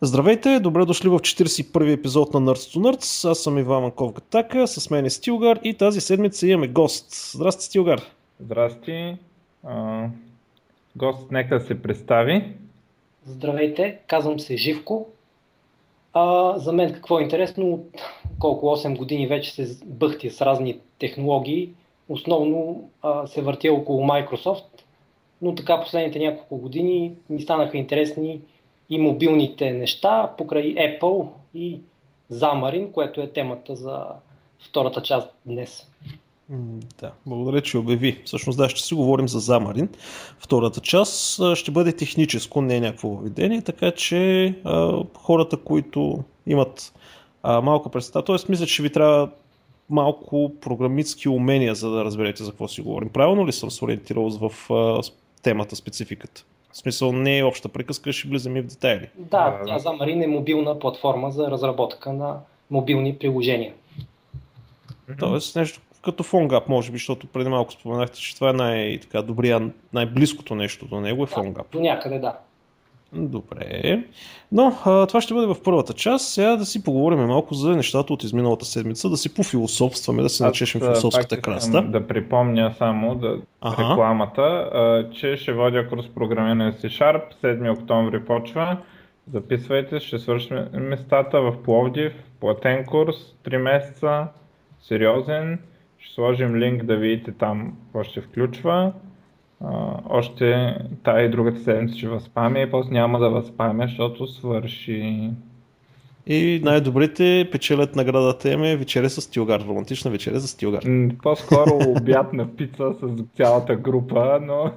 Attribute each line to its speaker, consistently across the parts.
Speaker 1: Здравейте, добре дошли в 41-и епизод на Nerds to Nerds. Аз съм Иван Манков Гатака, с мен е Стилгар и тази седмица имаме гост. Здрасти, Стилгар.
Speaker 2: Здрасти. А, гост, нека се представи.
Speaker 3: Здравейте, казвам се Живко. За мен какво е интересно, от колко 8 години вече се бъхти с разни технологии. Основно се въртя около Microsoft, но така последните няколко години ми станаха интересни и мобилните неща покрай Apple и Xamarin, което е темата за втората част днес.
Speaker 1: Да, благодаря, че обяви. Всъщност да, ще си говорим за Xamarin. Втората част ще бъде техническо, не е някакво въведение, така че хората, които имат малка представа, т.е. мисля, че ви трябва малко програмистски умения, за да разберете за какво си говорим. Правилно ли съм се ориентирал в темата, спецификата? В смисъл не е обща приказка, ще влизаме и в детайли.
Speaker 3: Да, Xamarin е мобилна платформа за разработка на мобилни приложения.
Speaker 1: Тоест нещо като PhoneGap, може би, защото преди малко споменахте, че това е най-близкото нещо до него е PhoneGap.
Speaker 3: До някъде, да.
Speaker 1: Добре. Но това ще бъде в първата част. Сега да си поговорим малко за нещата от изминалата седмица, да си пофилософстваме, да се начешем философската краста.
Speaker 2: Да припомня само рекламата, че ще водя курс програмиране с C-Sharp, 7 октомври почва. Записвайте, ще свършим местата в Пловдив, платен курс, 3 месеца, сериозен. Ще сложим линк да видите там какво ще включва. Още тая и другата седмица ще възпамя и после няма да възпамя, защото свърши.
Speaker 1: И най-добрите печелят наградата им е вечеря с Стилгар, романтична вечеря за Стилгар.
Speaker 2: По-скоро обяд на пица с цялата група, но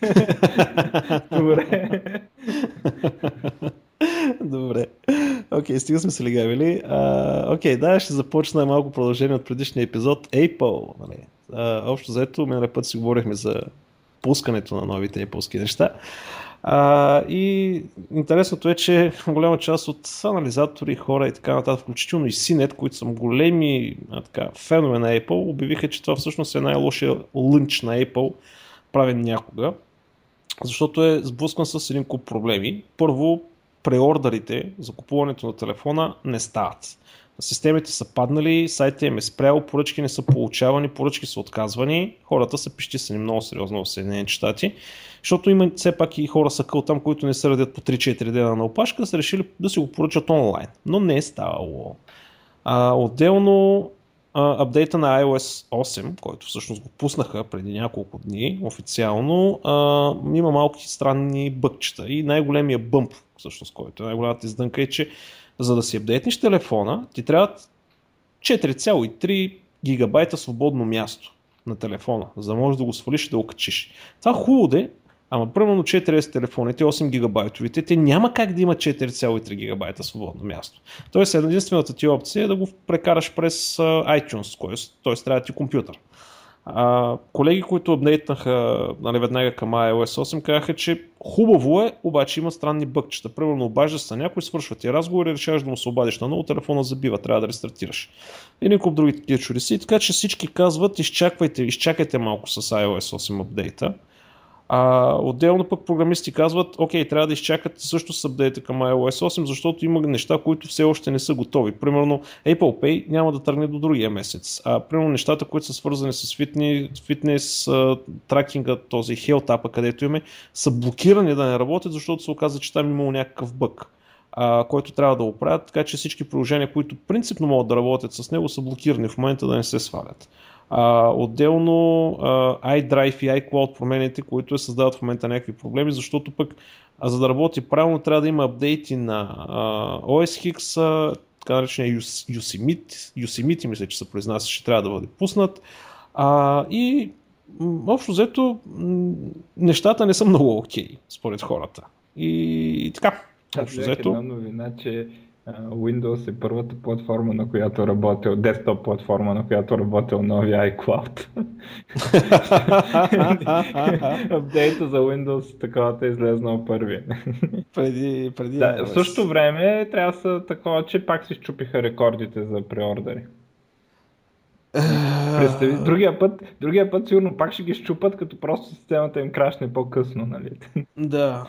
Speaker 2: добре.
Speaker 1: Добре. Окей, стига сме се легавили. Окей, да, ще започна малко продължение от предишния епизод. Apple. Нали. Общо заето, миналия път си говорихме за пускането на новите Apple-ски неща. И интересното е, че голяма част от анализатори, хора и така нататък, включително и CNET, които са големи фенове на Apple, обявиха, че това всъщност е най-лошия лънч на Apple, правен някога, защото е сблъскан с един куп проблеми. Първо, преордерите за купуването на телефона не стават. Системите са паднали, сайтът им е спрял, поръчки не са получавани, поръчки са отказвани, хората са пищисани много сериозно в Съединените щати, защото има все пак и хора са къл там, които не се радят по 3-4 дена на опашка, са решили да си го поръчат онлайн, но не е ставало. Отделно апдейта на iOS 8, който всъщност го пуснаха преди няколко дни официално, има малки странни бъгчета и най-големия бъмп, всъщност, който е най-голямата издънка е, че за да си апдейтнеш телефона, ти трябват 4,3 гигабайта свободно място на телефона, за да можеш да го свалиш и да го качиш. Това хубаво де, ама примерно 4S телефоните, 8 гигабайтовите, те няма как да има 4,3 гигабайта свободно място. Тоест единствената ти опция е да го прекараш през iTunes, т.е. трябва да ти компютър. Колеги, които апдейтнаха веднага към iOS 8, казаха, че хубаво е, обаче има странни бъгчета. Примерно обаждаш се някой, свършва ти разговор и решаваш да му се обадиш на ново, телефона забива, трябва да рестартираш. И никой други такива чудеси. Така че всички казват, изчакайте малко с iOS 8 апдейта. Отделно пък програмисти казват, окей, трябва да изчакат също с апдейта към iOS 8, защото има неща, които все още не са готови. Примерно Apple Pay няма да тръгне до другия месец. Примерно нещата, които са свързани с фитнес, тракинга, този Health App, където имаме, са блокирани да не работят, защото се оказа, че там имало някакъв бъг, който трябва да оправят, така че всички приложения, които принципно могат да работят с него, са блокирани в момента да не се свалят. Отделно iDrive и iCloud промените, които създават в момента някакви проблеми, защото пък за да работи правилно трябва да има апдейти на OS X, така наречения Yosemite, мисля, че се произнася, че трябва да бъде пуснат. И общо взето нещата не са много окей, според хората. И така, общо взето.
Speaker 2: Една новина, че Windows е първата платформа, на която работил, десктоп платформа, на която работил новия iCloud. Апдейта за Windows таковата е излезнал първи.
Speaker 1: преди
Speaker 2: в същото време трябва да са такова, че пак си счупиха рекордите за преордери. Представи, другия път сигурно пак ще ги щупат, като просто системата им крашне по-късно, нали?
Speaker 1: Да,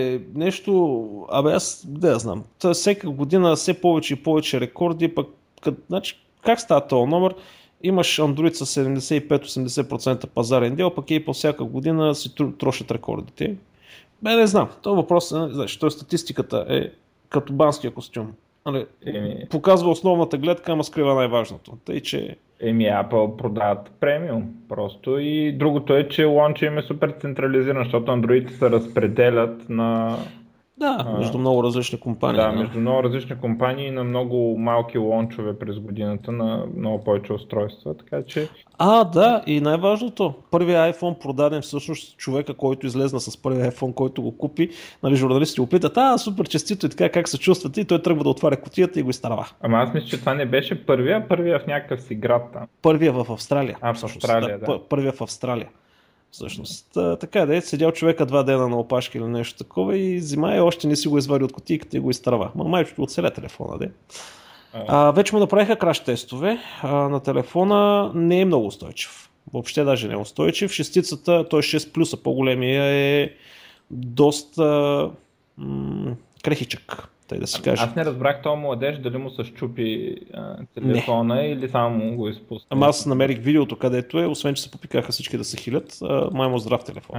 Speaker 1: аз да я знам. Всека година все повече и повече рекорди, пък значи, как става този номер? Имаш Android с 75-80% пазарен дел, пък и по всяка година си трошат рекордите. Не знам. Това въпрос е, знаеш, статистиката е като банския костюм. Показва основната гледка, ама скрива най-важното. Тъй, че...
Speaker 2: Apple продават премиум просто и другото е, че лонча им е супер централизиран, защото Android се разпределят на...
Speaker 1: Да, между много различни компании.
Speaker 2: Да, между много различни компании и на много малки лончове през годината на много повече устройства, така че...
Speaker 1: Да, и най-важното, първият iPhone продаден всъщност човека, който излезна с първия iPhone, който го купи, нали, журналистите го питат, супер честито и така, как се чувствате, и той тръгва да отваря кутията и го изтарва.
Speaker 2: Ама аз мисля, че това не беше първия в някакъв си град там.
Speaker 1: Първия в Австралия.
Speaker 2: В Австралия, да.
Speaker 1: Първия в Австралия. Всъщност, така да е, седял човека 2 дена на опашки или нещо такова и взима и още не си го извади от кутийката и го изтърва. Майчето оцеля телефона, де. Вече му направиха краш тестове. На телефона не е много устойчив. Въобще даже не е устойчив. Шестицата, той 6 плюса, по-големия е доста крехичък. Да си кажа.
Speaker 2: Аз не разбрах този младеж дали му се щупи телефона или само го изпусна.
Speaker 1: Ама аз намерих видеото, където е, освен че се попикаха всички да се хилят, май му здрав телефон.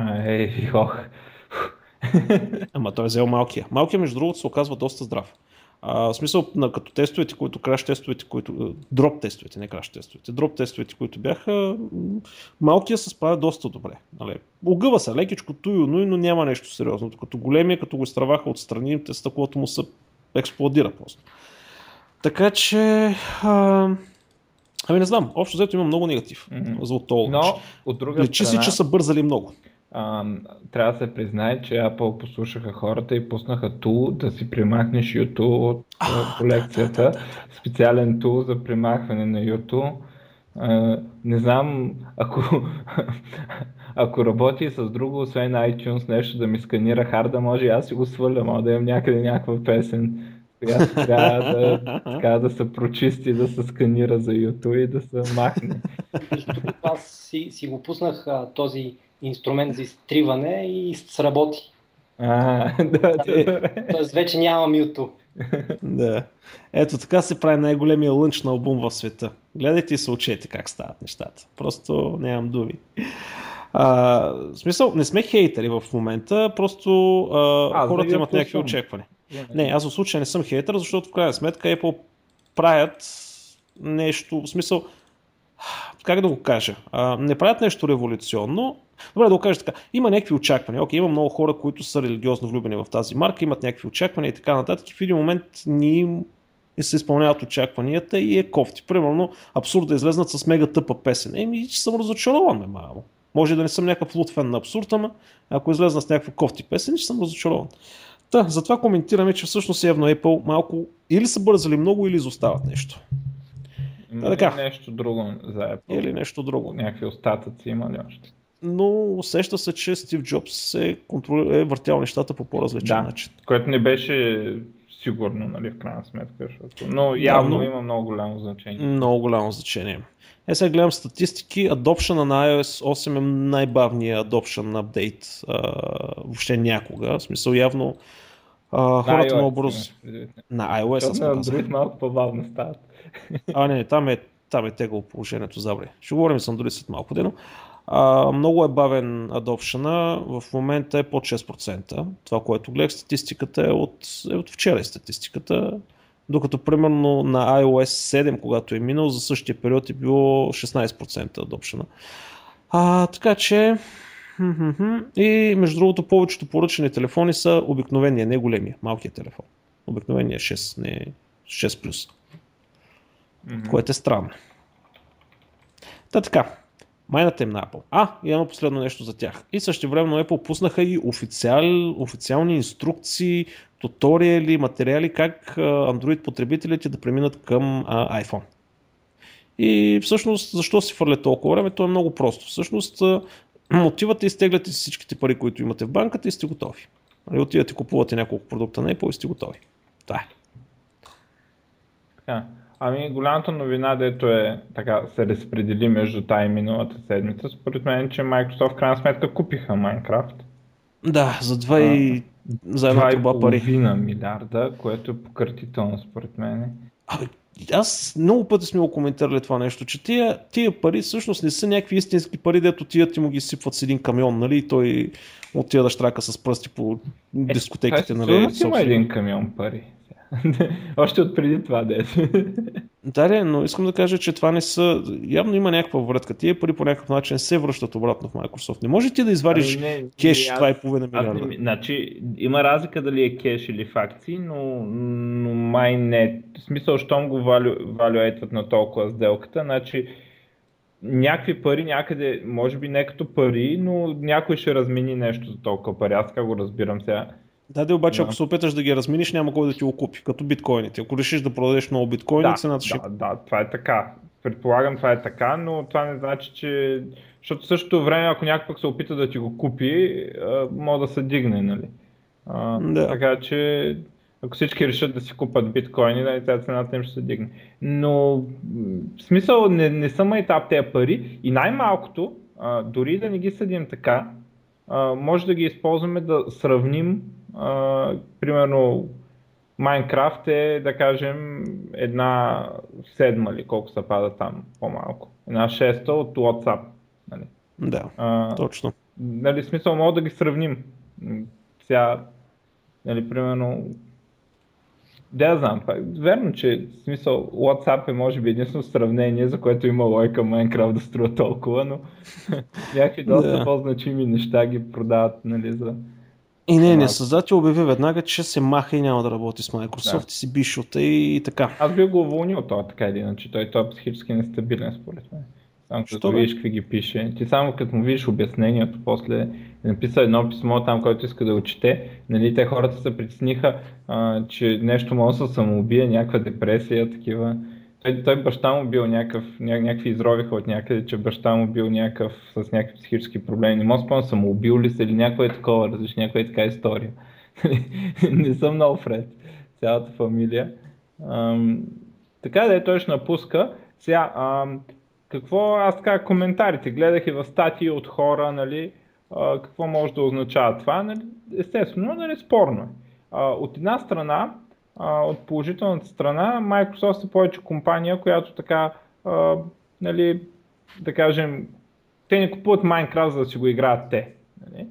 Speaker 1: Ама той е взел малкия. Малкия, между другото, се оказва доста здрав. В смисъл, като тестовете, които краш тестовете, дроп тестовете, не краш тестовете, дроп тестовете, които бяха, малкия се справя доста добре. Огъва се лекичко, но няма нещо сериозно. Като големия, като го изтърваха отстрани, стъклото му се експлодира просто. Така че, не знам, общо взето има много негатив за от този.
Speaker 2: Но, от друга
Speaker 1: лечи
Speaker 2: страна...
Speaker 1: си, че са бързали много.
Speaker 2: Трябва да се признае, че Apple послушаха хората и пуснаха тул да си примахнеш YouTube от колекцията. Специален тул за примахване на YouTube. Не знам, ако работи с друго, освен iTunes, нещо да ми сканира харда, може и аз си го сваля, може да имам някъде някаква песен, която трябва да се прочисти, да се сканира за YouTube и да се махне.
Speaker 3: Аз си го пуснах този инструмент за изтриване и сработи. Тоест вече нямам YouTube.
Speaker 1: Да. Ето така се прави най-големия лънч на албум в света. Гледайте и се учете как стават нещата. Просто нямам думи. В смисъл, не сме хейтери в момента, просто хората имат някакви очаквания. Не, аз в случая не съм хейтер, защото в крайна сметка Apple правят нещо, в смисъл, как да го кажа, не правят нещо революционно. Добре да го кажа така, има някакви очаквания. Окей, има много хора, които са религиозно влюбени в тази марка, имат някакви очаквания и така нататък. И в един момент ни се изпълняват очакванията и е кофти. Примерно, абсурд да излезнат с мега тъпа песен. Че съм разочарован, мамо. Може да не съм някакъв луд фен на абсурд, ама ако излезна с някаква кофти песен, ще съм разочарован. Затова коментираме, че всъщност явно Apple малко или са бързали много, или изостават нещо.
Speaker 2: Нещо друго за Apple.
Speaker 1: Или нещо друго.
Speaker 2: Някакви остатъци има ли още?
Speaker 1: Но усеща се, че Стив Джобс е въртял нещата по по-различен начин.
Speaker 2: Което не беше сигурно, нали, в крайна сметка. Но явно има много голямо значение.
Speaker 1: Много голямо значение. Сега гледам статистики. Adoption на iOS 8 е най-бавният adoption апдейт въобще някога. В смисъл явно хората много бързо... На iOS
Speaker 2: на Android малко по-бавно стават.
Speaker 1: Не, там е тегло положението, забре. Ще говорим с Android след малко дено. Много е бавен адопшена, в момента е под 6%. Това, което гледах, статистиката е от вчера е статистиката, докато примерно на iOS 7, когато е минал, за същия период е било 16% адопшена. Така че и между другото повечето поръчани телефони са обикновения, не големия, малкия телефон. Обикновения 6, не 6+. Което е странно. Така. Майната им на Apple. И едно последно нещо за тях. И същевременно Apple пуснаха и официални инструкции, туториали, материали как Android потребителите да преминат към iPhone. И всъщност, защо си фърля толкова време? То е много просто. Всъщност, отивате и изтегляте всичките пари, които имате в банката и сте готови. Отивате, купувате няколко продукта на Apple и сте готови. Това е.
Speaker 2: Така. Ами голямата новина, дето е така се разпредели между тая и миналата седмица, според мен, че Microsoft в крайна сметка купиха Minecraft.
Speaker 1: Да, за една труба пари.
Speaker 2: 2,5 милиарда, което е пократително според мен.
Speaker 1: Аз много пъти сме го коментирали това нещо, че тия пари всъщност не са някакви истински пари, дето ти му ги сипват с един камион, нали, и той отива да щрака с пръсти по дискотеките, нали.
Speaker 2: Сигурно си има един камион пари. Още от преди това дете.
Speaker 1: Да, но искам да кажа, че това не са... Явно има някаква врътка. Тия пари по някакъв начин се връщат обратно в Microsoft. Не може ти да извадиш кеш 2,5 милиарда.
Speaker 2: Значи, има разлика дали е кеш или в акции, но май не. В смисъл, щом го валюейтват на толкова сделката, значи някакви пари някъде, може би не като пари, но някой ще размени нещо за толкова пари. Аз така го разбирам сега.
Speaker 1: Да, обаче ако се опиташ да ги разминиш, няма кой да ти го купи, като биткоините. Ако решиш да продадеш много биткоини, цената ще...
Speaker 2: Да, това е така. Предполагам, това е така, но това не значи, че... Защото в същото време, ако някой пък се опита да ти го купи, може да се дигне, нали? Така че, ако всички решат да си купат биткоини, тази цената им ще се дигне. Но, в смисъл, не са майтап тези пари и най-малкото, дори да не ги съдим така, може да ги използваме да сравним. Примерно Minecraft е, да кажем, 1/7 ли, колко се пада там, по-малко. 1/6 от WhatsApp. Нали?
Speaker 1: Да, точно.
Speaker 2: Нали, смисъл, мога да ги сравним. Сега, нали, примерно, да знам, верно, че в смисъл WhatsApp е може би единствено сравнение, за което има лойка Minecraft да струва толкова, но някакви доста по-значими неща ги продават, нали, за...
Speaker 1: И не, създател обяви веднага, че се маха и няма да работи с Microsoft и си бишота и така.
Speaker 2: Аз бих го уволнил това така или иначе, той е психически нестабилен според мен. Само като видиш какви ги пише. Ти само като му видиш обяснението, после е написал едно писмо там, който иска да го чете, нали, те хората се притесниха, че нещо може да се самоубие, някаква депресия, такива. Той баща му бил някакви изровиха от някъде, че баща му бил с някакви психически проблеми. Не мога да спомня, самоубил ли се или някаква е такова, някаква е така история. Не съм много Фред, цялата фамилия. Така да той ще напуска. Сега, какво аз така коментарите гледах и в статии от хора, нали, какво може да означава това, нали, естествено, нали, спорно е. От една страна, от положителната страна, Microsoft е повече компания, която така, нали, да кажем, те не купуват Minecraft, за да си го играят те. Нали?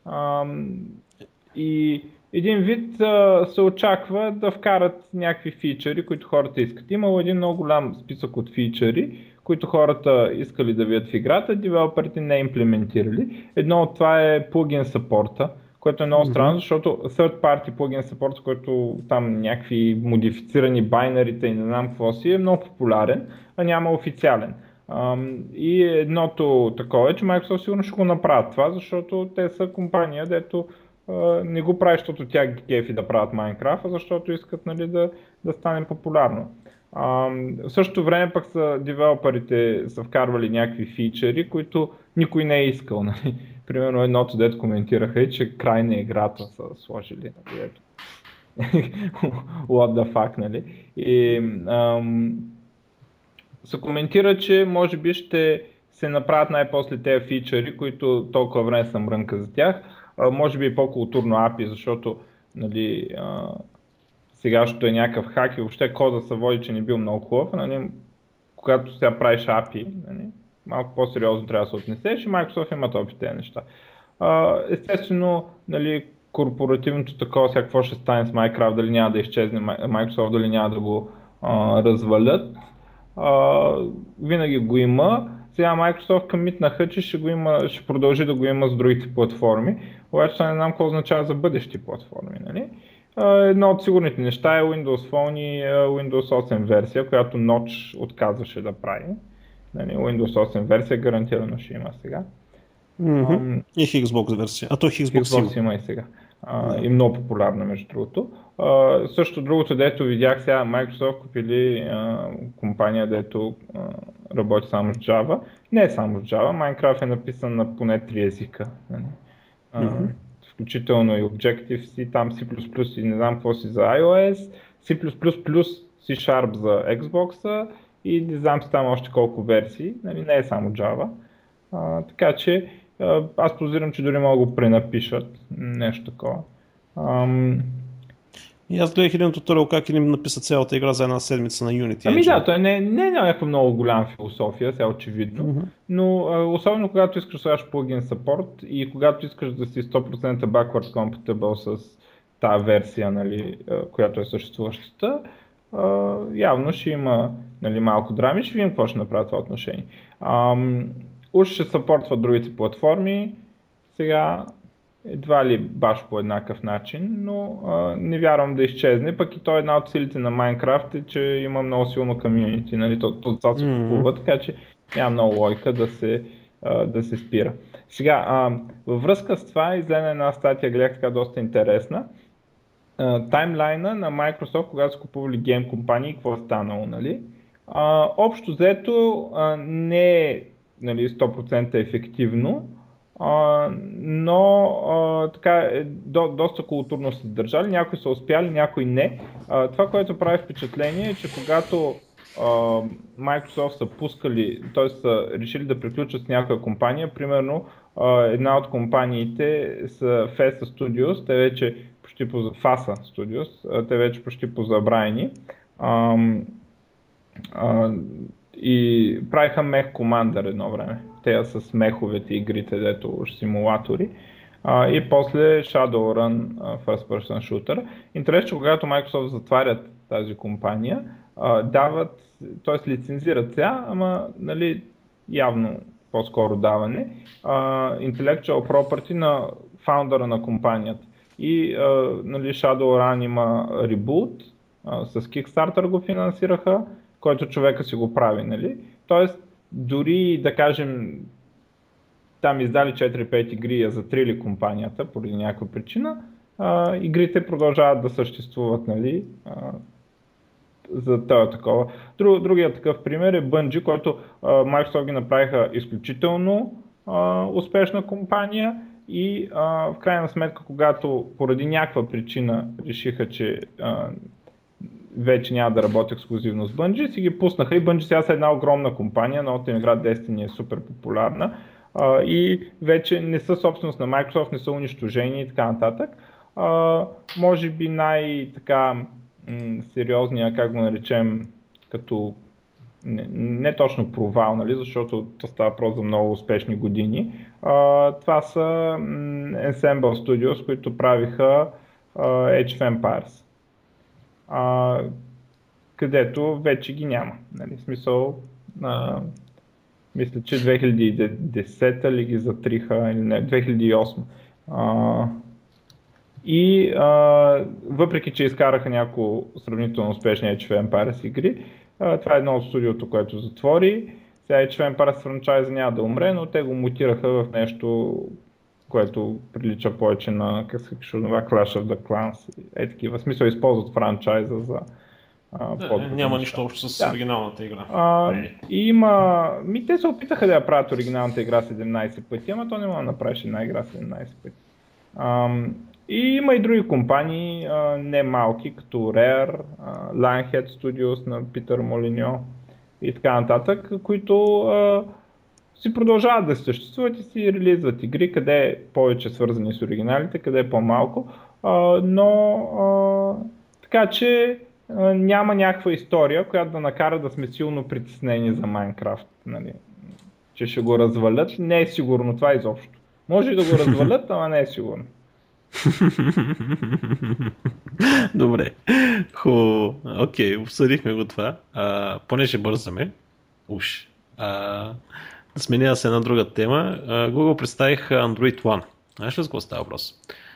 Speaker 2: И един вид се очаква да вкарат някакви фичъри, които хората искат. Имало един много голям списък от фичъри, които хората искали да видят в играта, девелоперите не имплементирали. Едно от това е plugin support, което е много странно, защото third party plugin support, който там някакви модифицирани байнерите и не знам какво си, е много популярен, а няма официален. И едното такова е, че Microsoft сигурно ще го направят това, защото те са компания, дето не го прави, защото тя ги кефи да правят Minecraft, а защото искат, нали, да стане популярно. В същото време пък девелоперите са вкарвали някакви фичъри, които никой не е искал. Нали? Примерно едното, дето коментираха и че край на играта са сложили. Нали? What the fuck, нали? И се коментира, че може би ще се направят най-после тези фичъри, които толкова време съм мрънка за тях. Може би и по-културно API, защото, нали, сегашното е някакъв хак и въобще кода се води, че не бил много хубав, нали, когато сега правиш API, нали, малко по-сериозно трябва да се отнесеш и Microsoft имат опит тези неща. Естествено, нали, корпоративното такова, сега какво ще стане с Minecraft, дали няма да изчезне Microsoft, дали няма да го развалят, винаги го има. Сега Microsoft къмитнаха, че ще продължи да го има с другите платформи, обаче не знам какво означава за бъдещи платформи. Нали? Едно от сигурните неща е Windows Phone и Windows 8 версия, която Notch отказваше да прави. Нали? Windows 8 версия гарантирано ще има сега.
Speaker 1: И Xbox версия. А то
Speaker 2: Xbox има и сега. И много популярна между другото. Също другото, дето видях сега, Microsoft купили компания, дето работи само с Java. Не е само с Java, Minecraft е написан на поне 3 езика. Включително и Objective-C, там C++ и не знам какво си за iOS, C+++, C# за Xbox и не знам си там още колко версии, нали, не е само Java. Така че аз подозирам, че дори могат да го пренапишат, нещо такова.
Speaker 1: И аз гледах един туториал как им написат цялата игра за една седмица на Unity.
Speaker 2: Ами да, той не е някаква много голяма философия, сега очевидно, но особено когато искаш да слагаш плагин support и когато искаш да си 100% backward compatible с тази версия, нали, която е съществуващата, явно ще има, нали, малко драми, ще видим какво ще направят това отношение. Уж ще съпортват другите платформи, сега едва ли баш по еднакъв начин, но не вярвам да изчезне, пък и то една от силите на Minecraft е, че има много силно комюнити, нали, то се купува, така че няма много логика да се спира. Сега, във връзка с това излезе една статия, гледах така доста интересна, таймлайна на Microsoft, когато са купували гейм компании, какво е станало, нали? Общо взето не е, нали, 100% ефективно, но така доста културно са държали, някои са успяли, някои не. Това, което прави впечатление е, че когато Microsoft са пускали, т.е. са решили да приключат с някоя компания, примерно една от компаниите са FASA Studios, те вече FASA Studios, те вече почти позабравени. И правиха Mech Commander едно време. Те с меховете игрите, дето симулатори. И после Shadowrun First Person Shooter. Интересно, че когато Microsoft затварят тази компания, дават, т.е. лицензират сега, ама, нали, явно по-скоро даване, intellectual property на фаундъра на компанията. И нали, Shadowrun има ребут, с Kickstarter го финансираха, който човека си го прави, нали? Тоест, дори да кажем, там издали 4-5 игри и я затрили компанията поради някаква причина, игрите продължават да съществуват, нали? За това такова. Другият такъв пример е Bungie, който Microsoft ги направиха изключително успешна компания и в крайна сметка, когато поради някаква причина решиха, че вече няма да работи ексклюзивно с Bungie, си ги пуснаха и Bungie сега са една огромна компания, новата им игра Destiny е супер популярна и вече не са собственост на Microsoft, не са унищожени и така нататък. Може би най-така сериозния, как го наречем, като не точно провал, нали, защото то става просто за много успешни години. Това са Ensemble Studios, които правиха Age of Empires. Където вече ги няма. Нали? В смисъл, мисля, че 2010 ли ги затриха, или не, 2008. И въпреки, че изкараха няколко сравнително успешни Age of Empires игри, това е едно от студиото, което затвори. Сега Age of Empires франчайза няма да умре, но те го мутираха в нещо, което прилича повече на, как се казва, Clash of the Clans. Такива. В смисъл използват франчайза за
Speaker 1: няма нищо общо с оригиналната игра.
Speaker 2: Те се опитаха да я правят оригиналната игра 17 пъти, ама то не може да направиш една игра 17 пъти. И има и други компании, не малки, като Rare, Lionhead Studios на Питър Молиньо и така нататък, които си продължават да съществуват и си релизват игри, къде е повече свързани с оригиналите, къде е по-малко, но така че няма някаква история, която да накара да сме силно притеснени за Minecraft, нали? Че ще го развалят. Не е сигурно това изобщо. Може и да го развалят, ама не е сигурно.
Speaker 1: Добре. Окей, обсъдихме го това. Понеже бързаме, да сменя се една друга тема. Google представих Android One. Знаеш ли с какво става въпрос?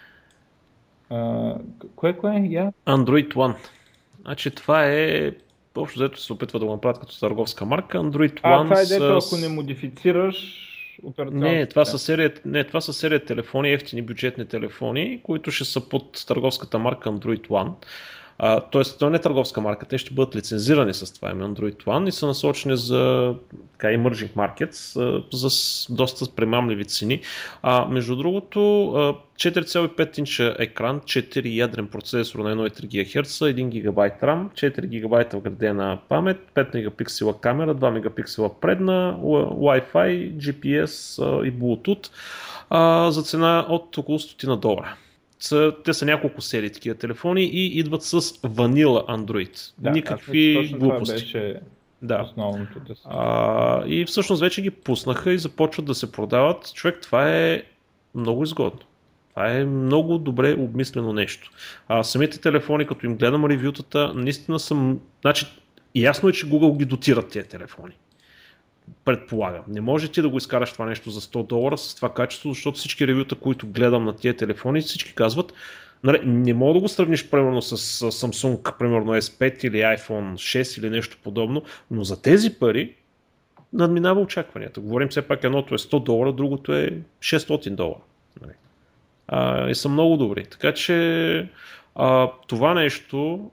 Speaker 2: Кое?
Speaker 1: Android One. Значи това е, общо взето се опитва да го направят като търговска марка. Android One
Speaker 2: това е дето, ако не модифицираш операционната.
Speaker 1: Това са серия телефони, ефтини бюджетни телефони, които ще са под търговската марка Android One. Тоест, то не е търговска марка, те ще бъдат лицензирани с това име Android One и са насочени за така, emerging markets за доста примамливи цени. Между другото, 4,5 инча екран, 4 ядрен процесор на 1,3 ГГц, 1 ГБ RAM, 4 ГБ вградена памет, 5 мегапиксела камера, 2 мегапиксела предна, Wi-Fi, GPS и Bluetooth за цена от около $100. Те са няколко серии такива телефони и идват с ванила Android.
Speaker 2: Да,
Speaker 1: никакви глупости.
Speaker 2: Това беше основното.
Speaker 1: И всъщност вече ги пуснаха и започват да се продават. Човек, това е много изгодно. Това е много добре обмислено нещо. Самите телефони, като им гледам ревютата, наистина съм... Значи, ясно е, че Google ги дотират тези телефони. Предполагам. Не може ти да го изкараш това нещо за $100 с това качество, защото всички ревюта, които гледам на тия телефони, всички казват, не мога да го сравниш примерно с Samsung, примерно S5 или iPhone 6 или нещо подобно, но за тези пари надминава очакванията. Говорим все пак, едното е $100, другото е $600. И са много добри. Така че това нещо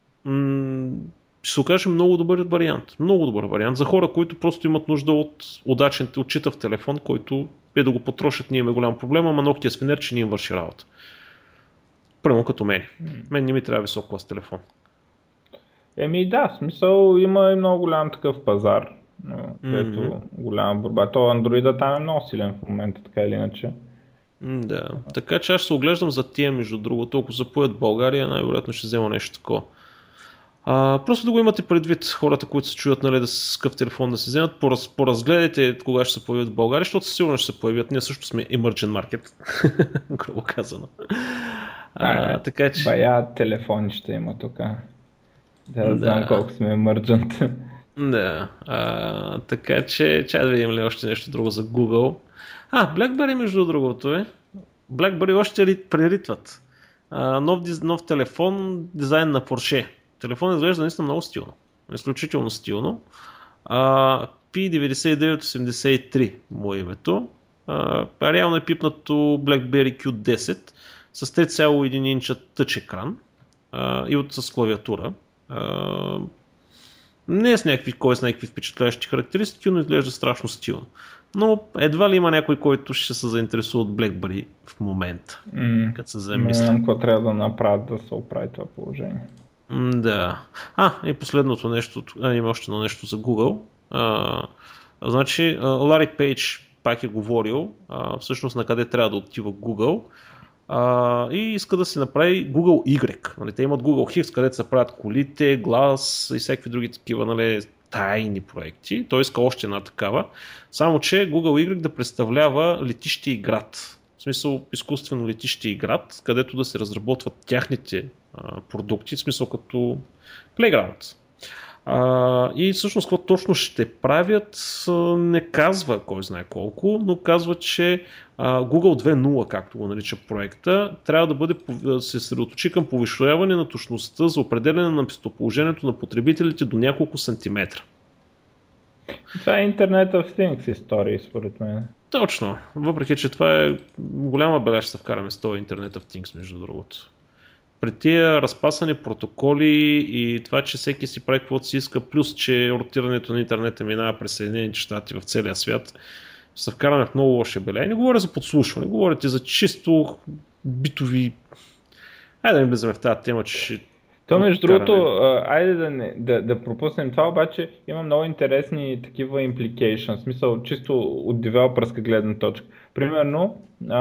Speaker 1: ще се окаже много добър вариант. Много добър вариант за хора, които просто имат нужда от удачен, от читав телефон, който да го потрошат, не им е голям проблем, ама ногтия свинер, че не им върши работа. Примерно като мен. Мен не ми трябва висок клас телефон.
Speaker 2: Да, в смисъл има и много голям такъв пазар, където голяма борба. То Android там е много силен в момента, така или иначе.
Speaker 1: Да, така че аз ще се оглеждам за тия, между другото, ако запоят България, най-вероятно ще взема нещо такова. Просто да го имате предвид, хората, които се чуят, нали, с какъв телефон да се вземат, поразгледайте кога ще се появят в България, защото сигурно ще се появят. Ние също сме emerging market, грубо казано. Така че...
Speaker 2: Бая телефони ще има тук. Да знам колко сме emergent.
Speaker 1: Да, така че чай да видим ли още нещо друго за Google. BlackBerry между другото е. BlackBerry още ли преритват. Нов телефон, дизайн на Porsche. Телефон изглежда наистина много стилно. Изключително стилно. P9983 му е името. Реално е пипнато BlackBerry Q10 с 3,1 инча тъч екран и с клавиатура. Не е с някакви впечатляващи характеристики, но изглежда страшно стилно. Но едва ли има някой, който ще се заинтересува от BlackBerry в момента, като се замисля.
Speaker 2: Не знам какво трябва да направят да се оправи това положение.
Speaker 1: Да. И последното нещо, има още едно нещо за Google. Значи, Лари Пейдж пак е говорил всъщност на къде трябва да отива Google и иска да се направи Google Y. Нали, те имат Google X, където се правят колите, глас и всякакви други такива, нали, тайни проекти. Той иска още една такава. Само че Google Y да представлява летище и град. В смисъл изкуствено летище и град, където да се разработват тяхните продукти, в смисъл като Playground. И всъщност какво точно ще правят, не казва кой знае колко, но казва, че Google 2.0, както го нарича проекта, трябва да се съсредоточи към повишаване на точността за определяне на местоположението на потребителите до няколко сантиметра.
Speaker 2: Това е Internet of Things история, според мен.
Speaker 1: Точно, въпреки че това е голяма бележка, ще се вкараме с този Internet of Things, между другото. При тия разпасани протоколи и това, че всеки си прави каквото си иска, плюс че ротирането на интернета минава през Съединените щати в целия свят, ще се вкараме в много лоши беле. Не говоря за подслушване, говорите за чисто битови... Айде да не влизаме в тази тема, че ще...
Speaker 2: То между другото, айде да пропуснем това, обаче има много интересни такива implications, в смисъл чисто от девелопърска гледна точка. Примерно,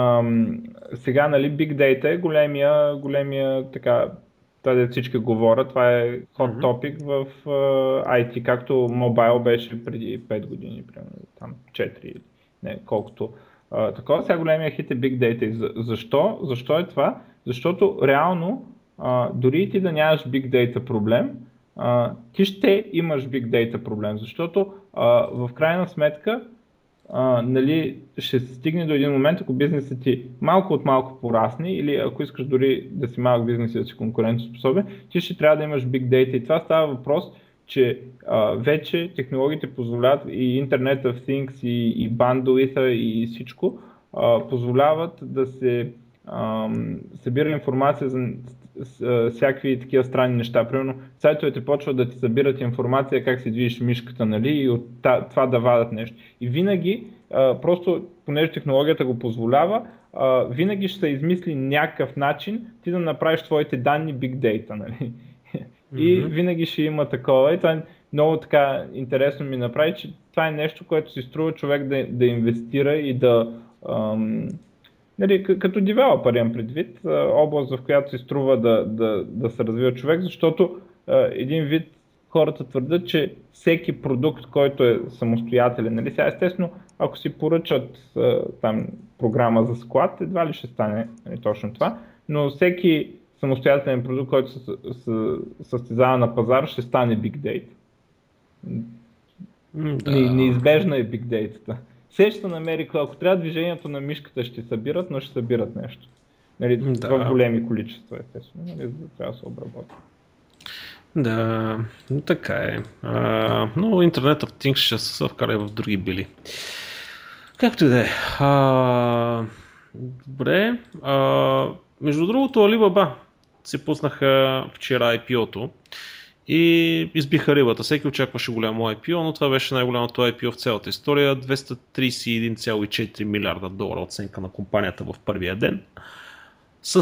Speaker 2: сега, нали, Big Data е големия така, това всички говорят, това е hot topic в IT, както Mobile беше преди 5 години, примерно, там 4, не, колкото. Такова сега големия хит е Big Data. Защо? Защо е това? Защото реално дори и ти да нямаш Big Data проблем, ти ще имаш Big Data проблем, защото в крайна сметка нали, ще се стигне до един момент, ако бизнесът ти малко от малко порасне или ако искаш дори да си малък бизнес и да си конкурентоспособен, ти ще трябва да имаш Big Data и това става въпрос, че вече технологиите позволяват и Internet of Things и bandwidth и всичко позволяват да се събира информация за всякакви такива странни неща. Примерно, сайтовете почват да ти събират информация как си движиш мишката, нали, и от това да вадат нещо. И винаги, просто понеже технологията го позволява, винаги ще се измисли някакъв начин ти да направиш твоите данни big data, нали. И винаги ще има такова. И това много така интересно ми направи, че това е нещо, което си струва човек да инвестира и да... Нали, като девелопър имам предвид, област, в която се струва да се развива човек, защото един вид хората твърдят, че всеки продукт, който е самостоятелен, нали, сега естествено, ако си поръчат там програма за склад, едва ли ще стане, нали, точно това, но всеки самостоятелен продукт, който се състезава на пазара, ще стане Big Data. Неизбежна е Big Data-та. Все ще намери, ако трябва движението на мишката ще събират, но ще събират нещо. Нали, в големи количества, естествено, нали, трябва да се обработи.
Speaker 1: Да, така е. Но Internet of Things ще се вкара в други били. Както и да е. Добре. Между другото, Alibaba се пуснаха вчера IPO-то и избиха рибата. Всеки очакваше голямо IPO, но това беше най-голямото IPO в цялата история. 231,4 милиарда долара оценка на компанията в първия ден. С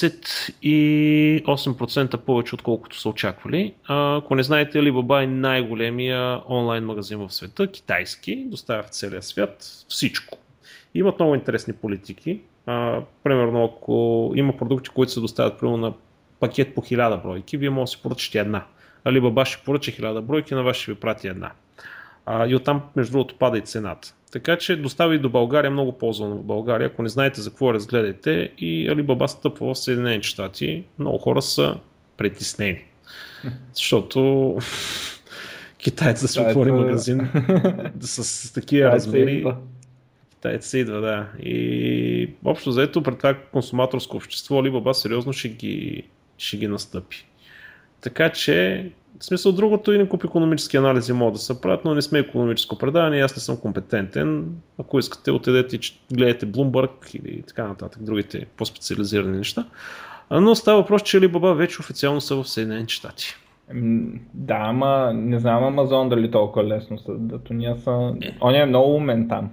Speaker 1: 38% повече, отколкото са очаквали. Ако не знаете, Alibaba е най-големия онлайн магазин в света, китайски, доставя в целия свят всичко. Имат много интересни политики. Примерно, ако има продукти, които се доставят примерно на пакет по 1000 бройки, вие може да си поръчате една. Alibaba ще поръча 1000 бройки, на вас ще ви прати една. И оттам, между другото, пада и цената. Така че достави до България, много ползвано в България. Ако не знаете за какво разгледайте, и Alibaba стъпва в Съединените щати, много хора са притеснени. Защото китаец да си отвори магазин с такива размери. Китаец се идва, да. И общо заето пред това консуматорско общество Alibaba сериозно ще ги настъпи. Така че, в смисъл другото и никакви икономически анализи могат да се правят, но не сме икономическо предаване, аз не съм компетентен. Ако искате, отидете и гледате Bloomberg или така нататък, другите по-специализирани неща. Но става въпрос, че Alibaba вече официално са в Съединените щати.
Speaker 2: Да, ама не знам Амазон дали толкова лесно са. Он е много умен там.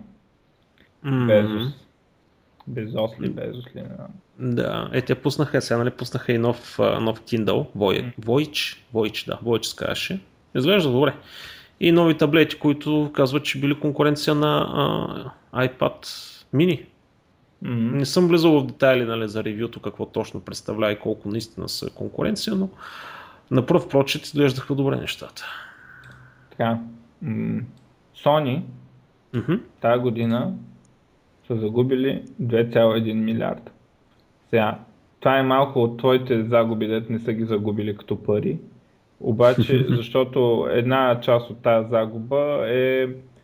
Speaker 2: Безос ли, не знам.
Speaker 1: Да, те пуснаха, сега нали пуснаха и нов Kindle, Voyage се казваше. Изглежда добре. И нови таблети, които казват, че били конкуренция на iPad mini. Не съм влизал в детайли, нали, за ревюто, какво точно представлява и колко наистина са конкуренция, но на пръв прочит изглеждаха добре нещата.
Speaker 2: Така, Sony тази година са загубили 2,1 милиарда. Сега, това е малко от твоите загуби, дето не са ги загубили като пари, обаче защото една част от тази загуба е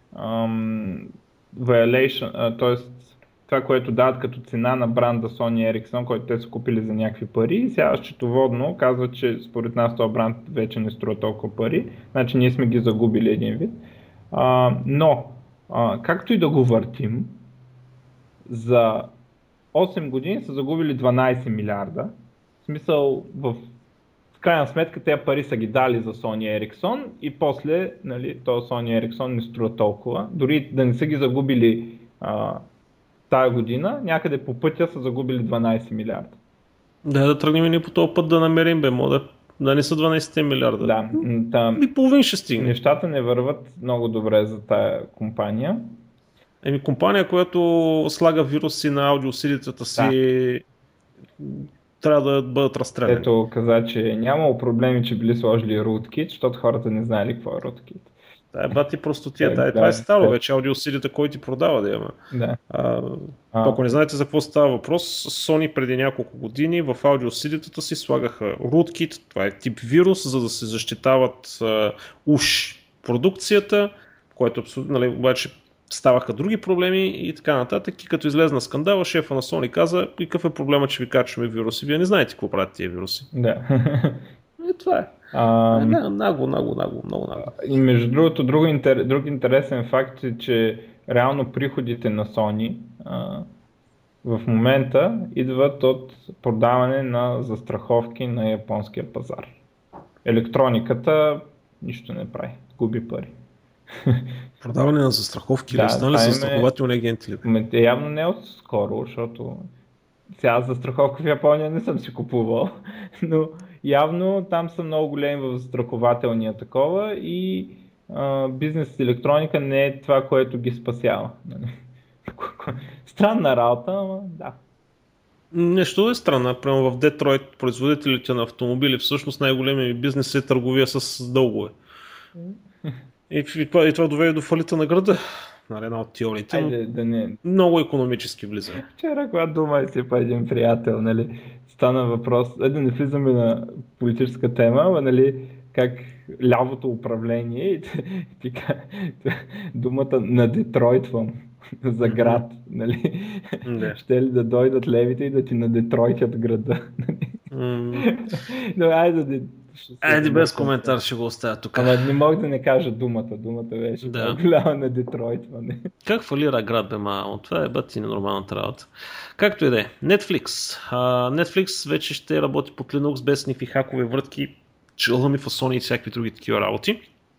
Speaker 2: violation, т.е. това, което дават като цена на бранда Sony Ericsson, който те са купили за някакви пари, и сега счетоводно казва, че според нас този бранд вече не струва толкова пари, значи ние сме ги загубили един вид. Но, както и да го въртим, за 8 години са загубили 12 милиарда. В смисъл, в крайна сметка тези пари са ги дали за Sony Ericsson и после, нали, този Sony Ericsson не струва толкова. Дори да не са ги загубили тая година, някъде по пътя са загубили 12 милиарда.
Speaker 1: Да тръгнем и ние по този път да намерим, да не са 12 милиарда.
Speaker 2: Да.
Speaker 1: И половин ще стигне.
Speaker 2: Нещата не върват много добре за тая компания.
Speaker 1: Компания, която слага вируси на аудиосидитата си, трябва да бъдат разстреляни.
Speaker 2: Ето каза, че нямало проблеми, че били сложили rootkit, защото хората не знаели какво е rootkit.
Speaker 1: Бати простотия, това е старо вече, аудиосидите, кой ти продава да има.
Speaker 2: Да.
Speaker 1: Ако не знаете за какво става въпрос, Sony преди няколко години в аудиосидитата си слагаха rootkit, това е тип вирус, за да се защитават уж продукцията, което абсолютно, нали, обаче ставаха други проблеми и така нататък. И като излезна скандала, шефа на Sony каза, какъв е проблема, че ви качваме вируси? Вие не знаете какво правят тия вируси.
Speaker 2: Да.
Speaker 1: И това е. Много.
Speaker 2: И между другото, друг интересен факт е, че реално приходите на Sony в момента идват от продаване на застраховки на японския пазар. Електрониката нищо не прави, губи пари.
Speaker 1: Продаване на застраховки
Speaker 2: Да,
Speaker 1: ли? Станали застрахователни агенти ли?
Speaker 2: Явно не от скоро, защото сега застраховка в Япония не съм си купувал, но явно там са много големи в застрахователния такова и бизнес с електроника не е това, което ги спасява. Странна работа, но да.
Speaker 1: Нещо е странно. Прямо в Детройт производителите на автомобили всъщност най-големият бизнес е търговия с дългове. И това доведе до фалита на града. Една от теориите, но много икономически влиза.
Speaker 2: Вчера, когато думах си по един приятел, нали, стана въпрос, да не влизаме на политическа тема, нали, как лявото управление и думата на Детройтвам за град, нали? Ще ли да дойдат левите и да ти надетройтят града? Но
Speaker 1: айде без коментар ще го оставя тук.
Speaker 2: Ама не мога да не кажа думата. Думата беше голяма на Детройт.
Speaker 1: Как фалира град, бе, мамо? Това е бъти ненормалната работа. Както и да е. Netflix. Netflix вече ще работи под Linux без никакви хакове, вратки, чълъми, фасони и всякакви други такива работи.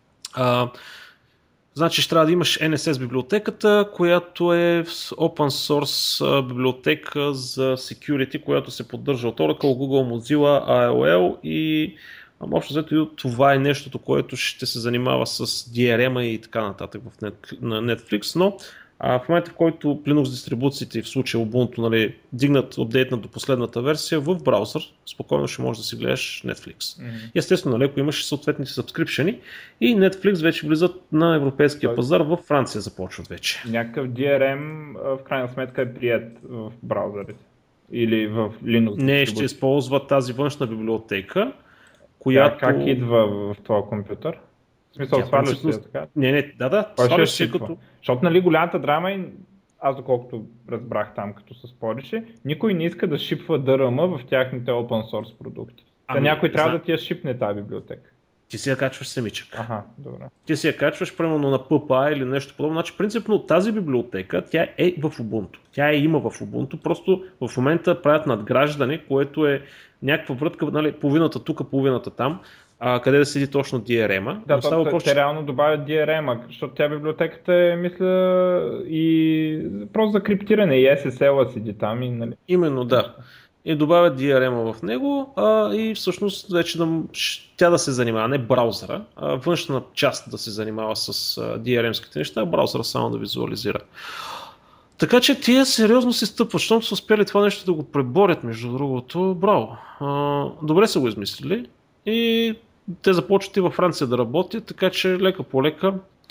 Speaker 1: Значи ще трябва да имаш NSS библиотеката, която е open source библиотека за security, която се поддържа от Oracle, Google, Mozilla, AOL и общо взето това е нещото, което ще се занимава с DRM и така нататък на Netflix, но в момента, в който Linux дистрибуциите, в случая Ubuntu, нали, дигнат, апдейтнат до последната версия, в браузър спокойно ще можеш да си гледаш Netflix. Естествено, леко имаш съответните сабскрипшени и Netflix вече влизат на европейския пазар, в Франция започват вече.
Speaker 2: Някакъв DRM в крайна сметка е прият в браузърите или в Linux.
Speaker 1: Не, ще използва тази външна библиотека, която...
Speaker 2: Как идва в твоя компютър? В смисъл, сваляш си така?
Speaker 1: Не, сваляш си като...
Speaker 2: Защото, нали, голямата драма и аз доколкото разбрах там, като се спореше, никой не иска да шипва DRM в тяхните open source продукти. Някой трябва да ти я шипне тази библиотека.
Speaker 1: Ти си я качваш самичък.
Speaker 2: Добре.
Speaker 1: Ти си я качваш примерно на PPA или нещо подобно. Значи принципно тази библиотека, тя е в Ubuntu. Тя има в Ubuntu, просто в момента правят надграждане, което е някаква вратка, нали, половината тук, половината там, къде да седи точно DRM-а.
Speaker 2: Да, те реално добавят DRM-а, защото тя библиотеката е, мисля, и просто за криптиране, и SSL-а седи там. И, нали...
Speaker 1: Именно, да. И добавят DRM-а в него и всъщност вече тя да се занимава, не браузъра, външна част да се занимава с DRM-ските неща, а браузъра само да визуализира. Така че тия сериозно се стъпват, защото са успели това нещо да го преборят, между другото, браво. Добре са го измислили и те започват и във Франция да работят, така че лека по лека.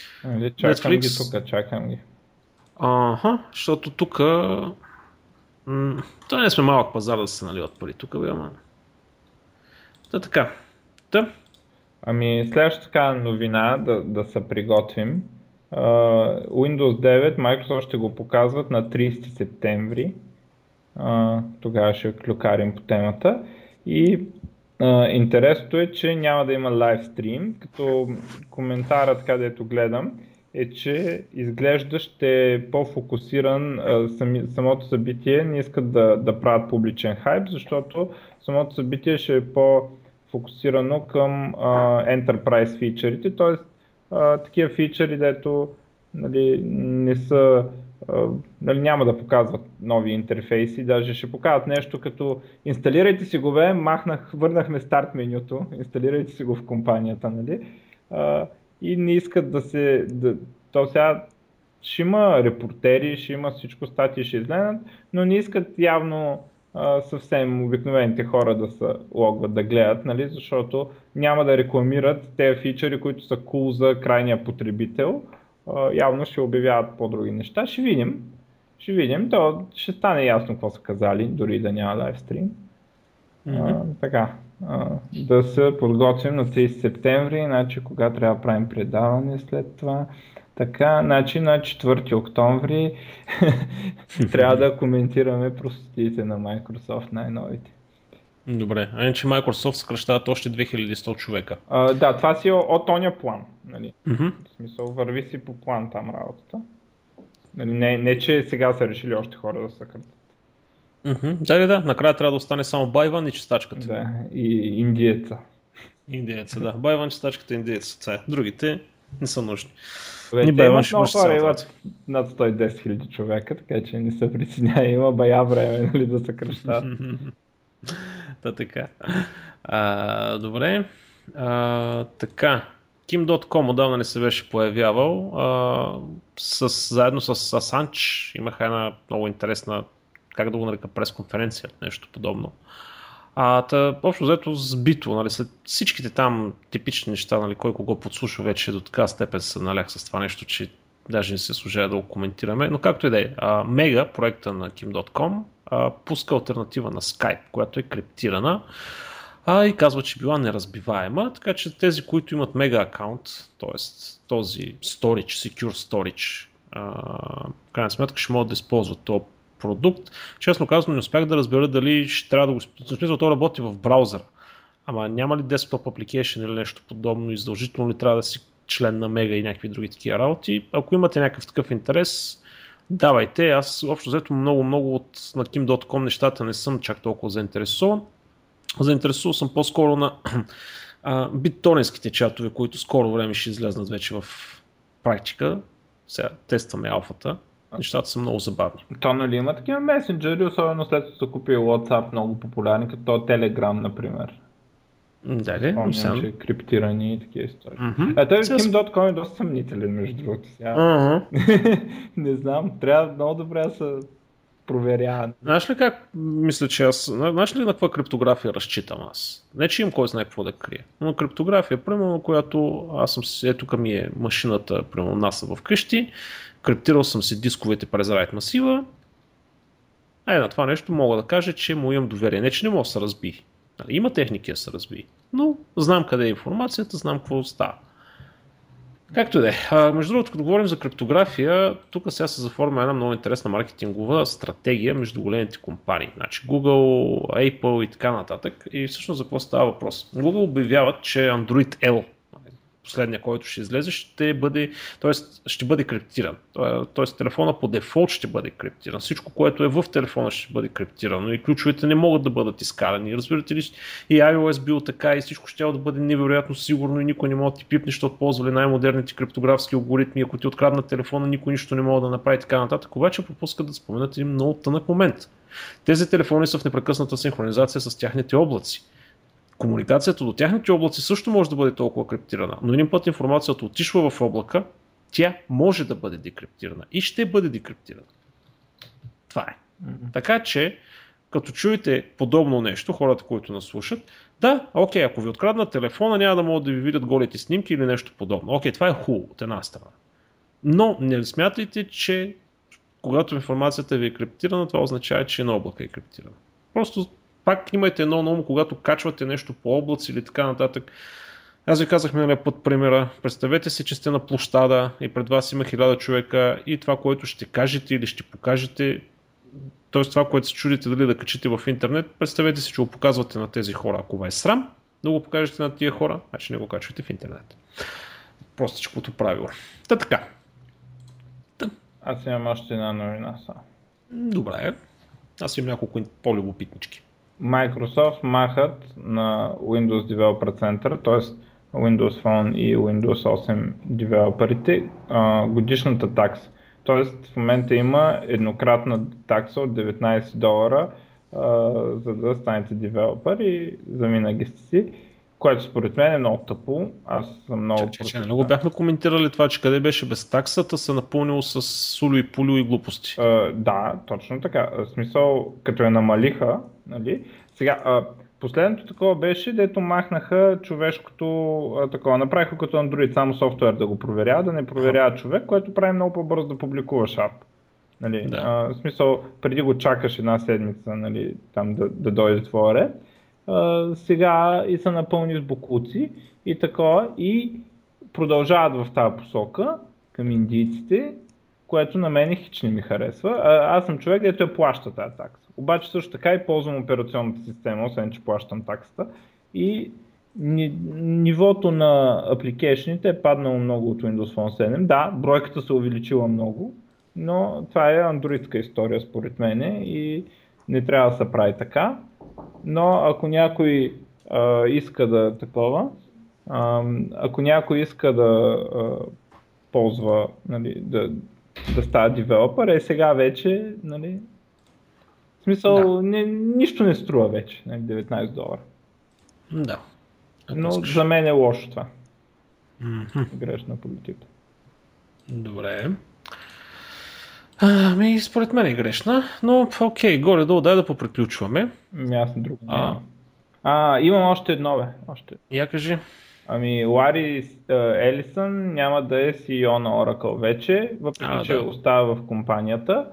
Speaker 2: Чакам ги.
Speaker 1: Защото тук това не сме малък пазар да се наливат пари тук, бе, ама. Така.
Speaker 2: Следващата така новина, да се приготвим. Windows 9, Microsoft ще го показват на 30 септември. Тогава ще клюкарим по темата. И интересното е, че няма да има лайвстрим, като коментарът, където гледам, е, че изглежда ще е по-фокусиран самото събитие, не искат да правят публичен хайп, защото самото събитие ще е по-фокусирано към Enterprise фичърите, т.е. такива фичъри, дето нали, не са, нали, няма да показват нови интерфейси, даже ще покажат нещо като инсталирайте си го, върнахме старт менюто, инсталирайте си го в компанията, нали? И не искат то сега ще има репортери, ще има всичко, статии ще изгледат, но не искат явно съвсем обикновените хора да се логват да гледат, нали, защото няма да рекламират тези фичъри, които са cool за крайния потребител. Явно ще обявяват по-други неща. Ще видим. То ще стане ясно какво са казали, дори да няма лайвстрим. Така. Да се подготвим на 30 септември, иначе кога трябва да правим предаване след това. Така, значи на 4 октомври трябва да коментираме простотиите на Microsoft най-новите.
Speaker 1: Добре, иначе Microsoft съкращават още 2100 човека.
Speaker 2: Да, това си от оня план. Нали? В смисъл, върви си по план там работата. Нали, не, че сега са решили още хора да съкратят.
Speaker 1: Да, накрая трябва да остане само Байван и чистачката.
Speaker 2: Да, и индиеца.
Speaker 1: Индиеца, да. Байван, чистачката, индиеца. Това е. Другите не са нужни. Ни
Speaker 2: Вече
Speaker 1: Байван
Speaker 2: имат
Speaker 1: ще
Speaker 2: много
Speaker 1: върши
Speaker 2: хора,
Speaker 1: цялата
Speaker 2: имат
Speaker 1: работа.
Speaker 2: над 110 хиляди човека, така че не се притеснява, има бая време, нали, да съкръщат.
Speaker 1: Та така. Добре. Така. Kim.com отдавна не се беше появявал. Заедно с Assange имаха една много интересна, как да го нарека, пресконференция, нещо подобно. Общо взето сбито, нали, след всичките там типични неща, нали, кой кого подслушва вече до така степен се налях с това нещо, че даже не се служава да го коментираме, но както и да е. Mega, проекта на Kim.com, пуска алтернатива на Skype, която е криптирана и казва, че била неразбиваема, така че тези, които имат Mega акаунт, т.е. този storage, secure storage, в крайна сметка ще могат да използват този продукт. Честно казано, не успях да разбера дали ще трябва да го... В смисъл, то работи в браузъра. Ама няма ли desktop application или нещо подобно и задължително ли трябва да си член на Mega и някакви други такива работи? Ако имате някакъв такъв интерес, давайте. Аз общо взето много от на Kim.com нещата не съм чак толкова заинтересован. Заинтересувал съм по-скоро на BitTorrentските чатове, които скоро време ще излезнат вече в практика. Сега тестваме алфата. Нещата са много забавни.
Speaker 2: То нали има такива месенджери, особено след като са купили WhatsApp, много популярни, като Telegram, например.
Speaker 1: Да,
Speaker 2: спомням, че криптирани и такива истории. Той Kim.com е доста съмнителен, между другото. Не знам, трябва много добре да се проверява.
Speaker 1: Знаеш ли как мисля, че знаеш ли на каква криптография разчитам аз? Не, че имам кой знае какво да крие. Но криптография, примерно, която аз съм си, тук ми е машината, примерно NASA вкъщи, криптирал съм си дисковете през RAID масива. На това нещо мога да кажа, че му имам доверие. Не, че не мога да се разби. Има техники да се разби. Но знам къде е информацията, знам какво става. Както и да е. Между другото, като говорим за криптография, тук сега се заформя една много интересна маркетингова стратегия между големите компании. Значи Google, Apple и така нататък. И всъщност за какво става въпрос? Google обявяват, че Android L, последния, който ще излезе, ще бъде криптиран. Тоест телефона по дефолт ще бъде криптиран. Всичко, което е в телефона, ще бъде криптирано и ключовете не могат да бъдат изкарани. Разбирате ли, и iOS бил така и всичко ще да бъде невероятно сигурно и никой не може да ти пипне, защото ползвали най-модерните криптографски алгоритми. Ако ти откраднат телефона, никой нищо не може да направи така нататък. Обаче пропускат да споменат един много тънък момент. Тези телефони са в непрекъсната синхронизация с тяхните облаци. Комуникацията до тяхните облаци също може да бъде толкова криптирана, но един път информацията отишва в облака, тя може да бъде декриптирана и ще бъде декриптирана. Това е. Така че, като чуете подобно нещо, хората, които нас слушат, ако ви откраднат телефона, няма да могат да ви видят голите снимки или нещо подобно. Това е хубаво от една страна. Но не смятайте, че когато информацията ви е криптирана, това означава, че на облака е криптирана. Просто пак имайте едно на ум, когато качвате нещо по облаци или така нататък. Аз ви казах миналия път примера. Представете си, че сте на площада и пред вас има 1000 човека и това, което ще кажете или ще покажете, т.е. това, което се чудите дали да качите в интернет, представете си, че го показвате на тези хора. Ако ви е срам да го покажете на тия хора, значи не го качвате в интернет. Простичкото правило. Така.
Speaker 2: Аз имам още една новина.
Speaker 1: Добре. Аз имам няколко по-любопитнички.
Speaker 2: Microsoft махат на Windows Developer Center, т.е. Windows Phone и Windows 8 девелоперите, годишната такса. Т.е. в момента има еднократна такса от $19, за да станете девелопер и завинаги сте си, което според мен е много тъпо. Аз съм много
Speaker 1: против. Много бяхме коментирали това, че къде беше без таксата, се напълнило с сулю и пулю и глупости.
Speaker 2: Да, точно така. В смисъл, като я намалиха, нали? Сега, последното такова беше, дето махнаха човешкото такова. Направиха като Android, само софтуер да го проверява, да не проверява човек, което прави много по-бързо да публикуваш ап. Нали?
Speaker 1: Да.
Speaker 2: В смисъл, преди го чакаш една седмица, нали, там да дойде твоя ред. Сега и са напълни с бокуци и такова и продължават в тази посока към индийците, което на мен хич не ми харесва. Аз съм човек, дето я плаща тази такса. Обаче също така и ползвам операционната система, освен че плащам таксата. И нивото на апликейшните е паднало много от Windows Phone 7. Да, бройката се увеличила много, но това е андроидска история според мен и не трябва да се прави така, но ако някой иска да такова, ако някой иска да ползва, нали, да става девелопър, сега вече, нали, в смисъл, нищо не струва вече, нали, $19.
Speaker 1: Да.
Speaker 2: Но за мен е лошо това. Грешна политика.
Speaker 1: Добре. Според мен е грешна, но окей, горе-долу дай да поприключваме.
Speaker 2: Аз на друго няма. Имам още едно, бе.
Speaker 1: Я кажи.
Speaker 2: Лари Елисън няма да е CEO на Oracle вече, въпреки че остава в компанията.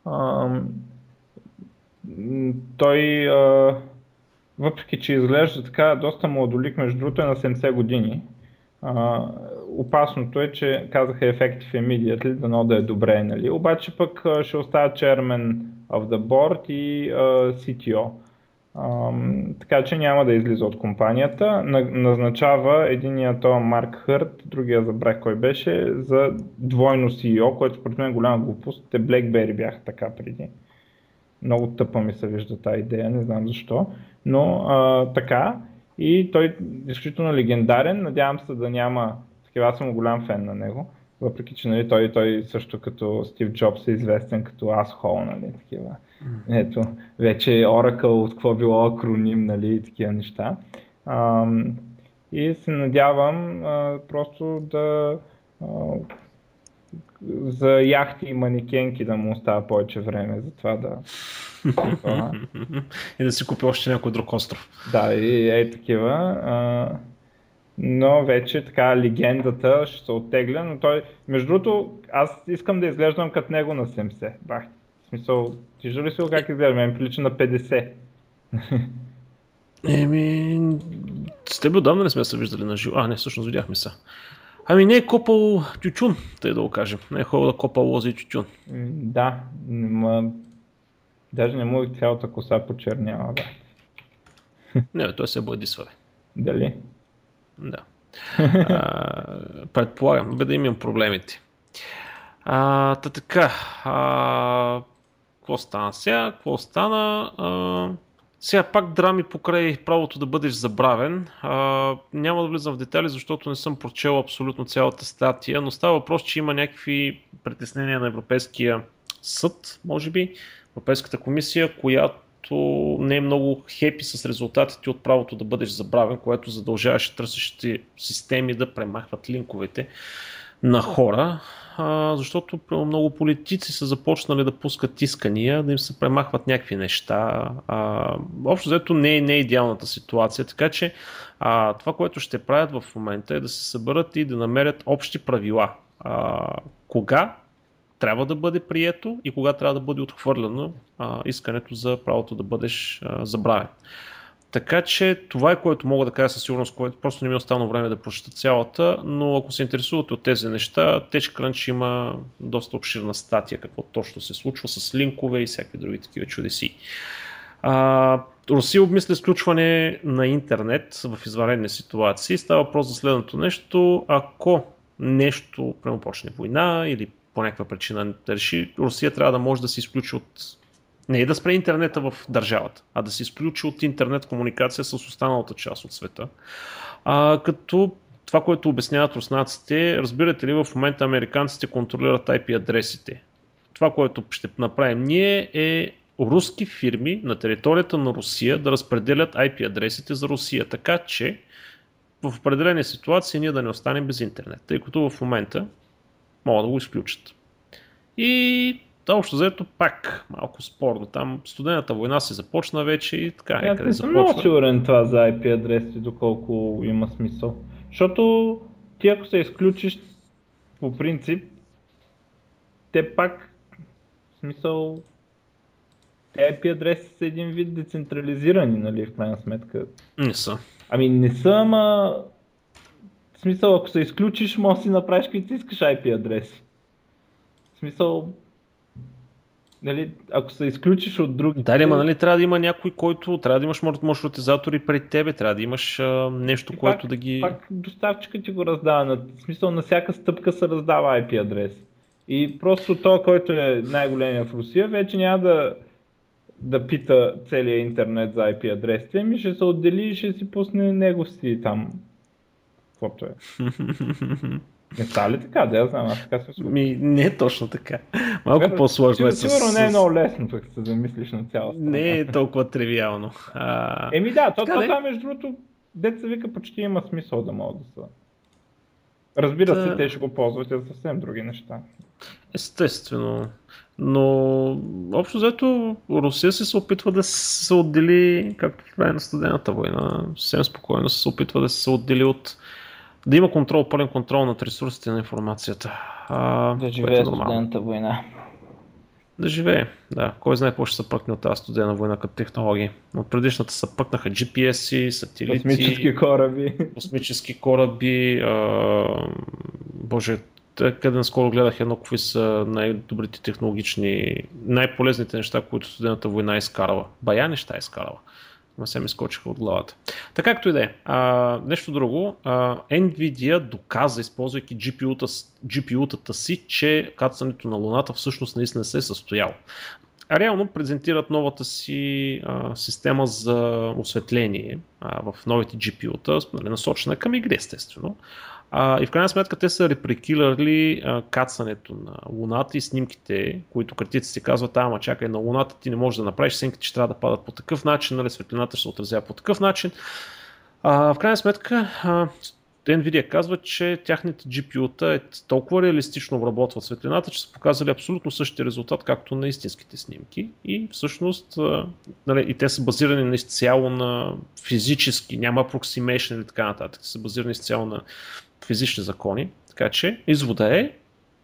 Speaker 2: Той, въпреки че изглежда така доста младолик, между другото е на 70 години. Опасното е, че казаха effective immediately, дано да е добре, нали? Обаче пък ще остава chairman of the board и CTO. Така че няма да излиза от компанията. Назначава единия това Марк Хърт, другия забрах кой беше, за двойно CEO, което според мен е голяма глупост. Те BlackBerry бяха така преди. Много тъпа ми се вижда тази идея, не знам защо. Но така. И той е изключително легендарен, надявам се да няма, такива аз съм голям фен на него, въпреки че нали, той също като Стив Джобс е известен като asshole, нали, такива. Ето, вече Oracle от какво било акроним, нали, такива неща. И се надявам просто да за яхти и манекенки да му остава повече време за това да...
Speaker 1: И да си купи още някой друг остров.
Speaker 2: Да, и такива. Но вече така легендата ще се оттегля, но той, между другото, аз искам да изглеждам като него на 70. Бах, в смисъл, вижда ли си го как изглежда? Мен прилича на 50.
Speaker 1: С теб отдавна не сме се виждали на живо. Не, всъщност видяхме се. Не е копал тютюн, тъй да го кажем. Не е ходил да копа лози и тютюн.
Speaker 2: Да, даже не му и цялата коса почернява, да.
Speaker 1: Не, той се бладисва.
Speaker 2: Дали?
Speaker 1: Да. Предполагам, да имам проблемите. Така. Какво стана сега? Сега пак драми покрай правото да бъдеш забравен. Няма да влизам в детайли, защото не съм прочел абсолютно цялата статия, но става въпрос, че има някакви притеснения на Европейския съд, може би, Европейската комисия, която не е много хепи с резултатите от правото да бъдеш забравен, което задължаваше търсещите системи да премахват линковете на хора, защото много политици са започнали да пускат искания, да им се премахват някакви неща. Общо взето не е идеалната ситуация, така че това, което ще правят в момента е да се съберат и да намерят общи правила. Кога трябва да бъде прието и кога трябва да бъде отхвърлено искането за правото да бъдеш забравен. Така че това е което мога да кажа със сигурност, което просто не ми е останало време да прочета цялата, но ако се интересувате от тези неща, TechCrunch има доста обширна статия какво точно се случва с линкове и всякакви други такива чудеси. Русия обмисля изключване на интернет в извънредни ситуации. Става въпрос за следното нещо. Ако нещо, прямо почне война или по някаква причина да реши, Русия трябва да може да се изключи от... Не да спре интернета в държавата, а да се изключи от интернет комуникация с останалата част от света. Като това, което обясняват руснаците, разбирате ли, в момента американците контролират IP адресите. Това, което ще направим ние е руски фирми на територията на Русия да разпределят IP адресите за Русия, така че в определени ситуации ние да не останем без интернет, тъй като в момента могат да го изключат. И общо взето пак малко спорно. Там студената война се започна вече и така някъде започва.
Speaker 2: Не съм много сигурен това за IP адреси, доколко има смисъл. Защото ти ако се изключиш по принцип, те пак в смисъл IP адреси са един вид децентрализирани, нали, в крайна сметка.
Speaker 1: Не са.
Speaker 2: Не са, ама в смисъл ако се изключиш, може да си направиш каквито искаш IP адреси. В смисъл, нали, ако се изключиш от други...
Speaker 1: нали, трябва да има някой, който... Трябва да имаш маршрутизатори пред тебе, трябва да имаш нещо, и което да ги...
Speaker 2: Пак доставчика ти го раздава. В смисъл, на всяка стъпка се раздава IP адрес. И просто той, който е най-големия в Русия, вече няма да да пита целия интернет за IP адресите, ми ще се отдели и ще си пусне него си там. Каквото е. Не става ли така? Да, я знам, аз така се случва.
Speaker 1: Не е точно така. Малко по-сложно е
Speaker 2: Сигурно не е много лесно, пък се замислиш на цялата страна.
Speaker 1: Не е толкова тривиално.
Speaker 2: Това между другото, деца вика, почти има смисъл да могат да са. Разбира се, те ще го ползват за съвсем други неща.
Speaker 1: Естествено. Но общо взето Русия се опитва да се отдели, както в края на студената война, съвсем спокойно се опитва да се отдели от да има контрол, пълен контрол над ресурсите на информацията.
Speaker 2: Да живее студената война.
Speaker 1: Да живее, да. Кой знае какво ще се пъкне от тази студена война като технологии. От предишната се пъкнаха GPS-и, сателити, космически кораби. Боже, къде наскоро гледах едно, какви са най-добрите технологични, най-полезните неща, които студената война изкарала. Бая неща изкарала. Ма се ми скочиха от главата. Така както и да е. Нещо друго. Nvidia доказа, използвайки GPU-тата си, че кацането на Луната всъщност наистина се е състояло. Реално презентират новата си система за осветление в новите GPU-та, насочена към игри, естествено. И в крайна сметка те са репрекилърли кацането на Луната и снимките, които критиците казват, ама чакай, на Луната ти не можеш да направиш, снимките ще трябва да падат по такъв начин, нали, светлината ще се отразява по такъв начин. В крайна сметка Nvidia казва, че тяхните GPU-та толкова реалистично обработват светлината, че са показали абсолютно същия резултат, както на истинските снимки. И всъщност и те са базирани на изцяло на физически, няма approximation или така нататък, са базирани изцяло на физични закони. Така че извода е,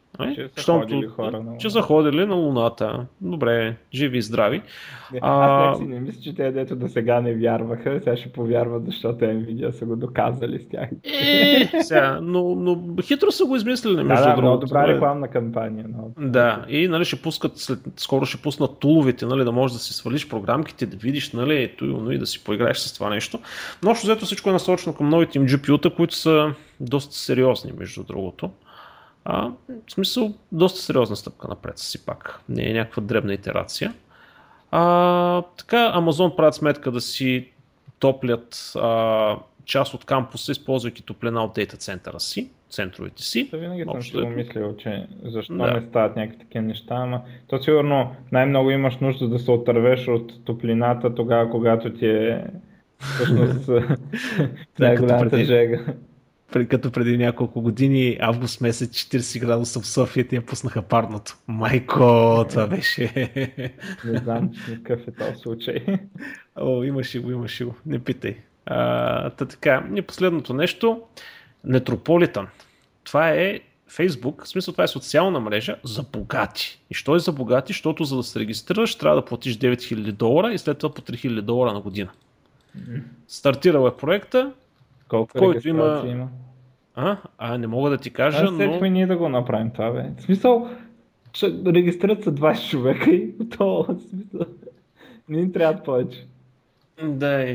Speaker 1: че са ходили на Луната. Добре, живи и здрави.
Speaker 2: Аз си не мисля, че те дето до сега не вярваха, сега ще повярват, защото Nvidia са го доказали с тях.
Speaker 1: Но хитро са го измислили, между другото.
Speaker 2: Много добра рекламна кампания.
Speaker 1: Да, и ще пускат, скоро ще пуснат туловете, да можеш да си свалиш програмките, да видиш, и да си поиграеш с това нещо. Но общо взето всичко е насочено към новите им GPU-та, които са доста сериозни, между другото. В смисъл, доста сериозна стъпка напред си пак. Не е някаква дребна итерация. Така, Amazon правят сметка да си топлят част от кампуса, използвайки топлина от дейта центъра си, центровете си.
Speaker 2: Винаги съм си го мислил, че защо не стават някакви такива неща, ама то сигурно най-много имаш нужда да се отървеш от топлината тогава, когато ти е всъщност най-голямата жега.
Speaker 1: Като преди няколко години, август месец, 40 градуса в София, ти я пуснаха парното. Майко, това беше...
Speaker 2: Не знам, какъв е този случай.
Speaker 1: Имаше го, не питай. Така, и последното нещо, Metropolitan. Това е Facebook, в смисъл това е социална мрежа за богати. И що е за богати? Защото за да се регистрираш, трябва да платиш $9000 и след това по $3000 на година. Стартирал е проекта,
Speaker 2: колко който има...
Speaker 1: не мога да ти кажа,
Speaker 2: но... ние да го направим това, бе. В смисъл, регистрират са 20 човека и то, в смисъл, не им трябва повече.
Speaker 1: Да,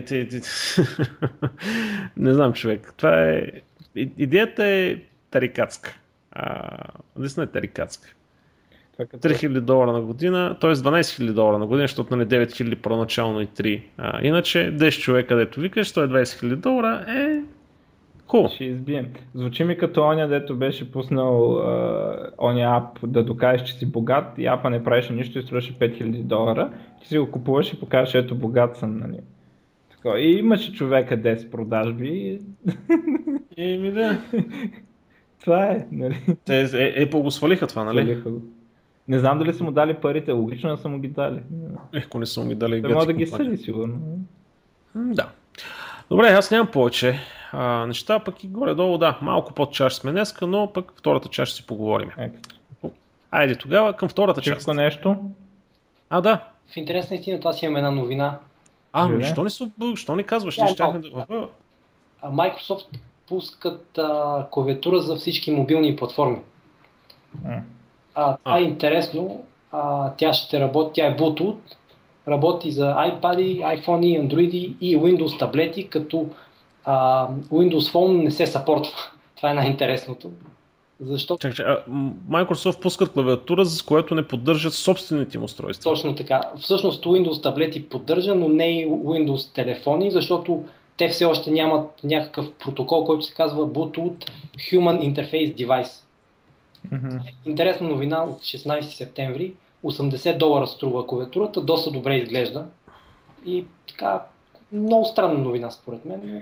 Speaker 1: не знам, човек. Това е... Идеята е тарикатска. Наистина е тарикатска. $3000 на година, т.е. $12,000 на година, защото на 9,000 първоначално и 3. Иначе 10 човека, дето викаш, $120,000 е хубаво.
Speaker 2: Ще избием. Звучи ми като оня, дето беше пуснал оня ап да докажеш, че си богат и апа не правеше нищо и струваше $5,000. Ти си го купуваш и покажеш, ето богат съм, нали. Така, и имаше човека 10 продажби.
Speaker 1: Да.
Speaker 2: Това е, нали.
Speaker 1: Те го свалиха това, нали?
Speaker 2: Не знам дали са му дали парите, логично да са му ги дали.
Speaker 1: Ако не са му ги дали,
Speaker 2: те могат да ги съди, сигурно.
Speaker 1: Да. Добре, аз нямам повече неща, пък и горе-долу, малко под чаш сме днеска, но пък втората част ще си поговорим. Айде тогава към втората част.
Speaker 2: Всичко нещо?
Speaker 1: Да.
Speaker 3: В интерес на истината, аз имам една новина.
Speaker 1: Що не казваш?
Speaker 3: Microsoft пускат клавиатура за всички мобилни платформи. Това е интересно. Тя ще работи, тя е Bluetooth, работи за iPad, iPhone, Android и Windows таблети, като Windows Phone не се съпортва. Това е най-интересното. Защото...
Speaker 1: Microsoft пускат клавиатура, с която не поддържат собствените им устройства.
Speaker 3: Точно така. Всъщност Windows таблети поддържа, но не и Windows телефони, защото те все още нямат някакъв протокол, който се казва Bluetooth Human Interface Device. Интересна новина от 16 септември. $80 струва клавиатурата, доста добре изглежда. И така, много странна новина според мен.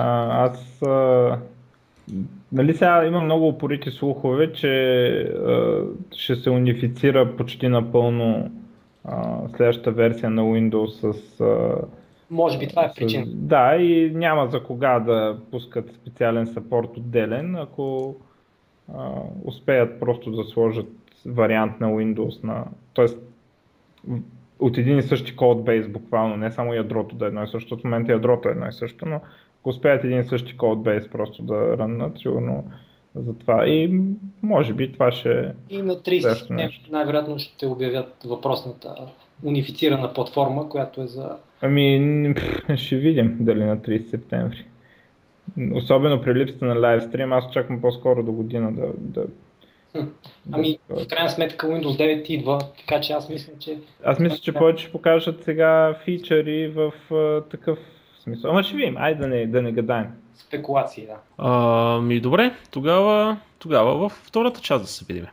Speaker 2: Нали сега има много упорити слухове, че ще се унифицира почти напълно следващата версия на Windows с...
Speaker 3: Може би това е причина.
Speaker 2: Да, и няма за кога да пускат специален съпорт отделен, ако успеят просто да сложат вариант на Windows, т.е. от един и същи кодбейс буквално, не само ядрото да е едно и също, в момента ядрото е едно и също, но ако успеят един и същи кодбейс просто да ръннат, сигурно за това. И може би това ще...
Speaker 3: И на 30 септември най-вероятно ще обявят въпросната унифицирана платформа, която е за...
Speaker 2: Ще видим дали на 30 септември. Особено при липсата на лайвстрим, аз очаквам по-скоро до година да...
Speaker 3: В крайна сметка Windows 9 идва, така че аз мисля, че...
Speaker 2: Аз мисля, че повече ще покажат сега фичъри в такъв смисъл. Ама ще видим, айде да не гадаем.
Speaker 3: Спекулации, да.
Speaker 1: Добре, тогава във втората част да се видим.